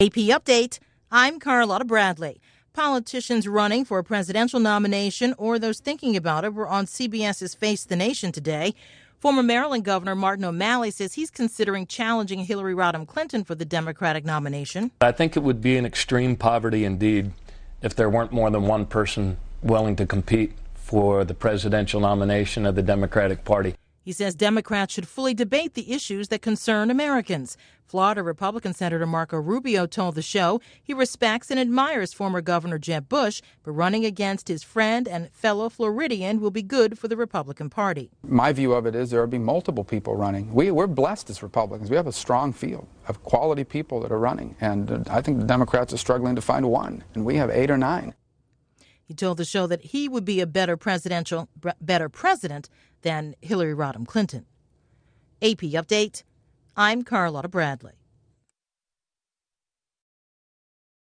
AP Update, I'm Carlotta Bradley. Politicians running for a presidential nomination or those thinking about it were on CBS's Face the Nation today. Former Maryland Governor Martin O'Malley says he's considering challenging Hillary Rodham Clinton for the Democratic nomination. I think it would be an extreme poverty indeed if there weren't more than one person willing to compete for the presidential nomination of the Democratic Party. He says Democrats should fully debate the issues that concern Americans. Florida Republican Senator Marco Rubio told the show he respects and admires former Governor Jeb Bush, but running against his friend and fellow Floridian will be good for the Republican Party. My view of it is there will be multiple people running. We're blessed as Republicans. We have a strong field of quality people that are running, and I think the Democrats are struggling to find one, and we have 8 or 9. He told the show that he would be a better president than Hillary Rodham Clinton. AP Update, I'm Carlotta Bradley.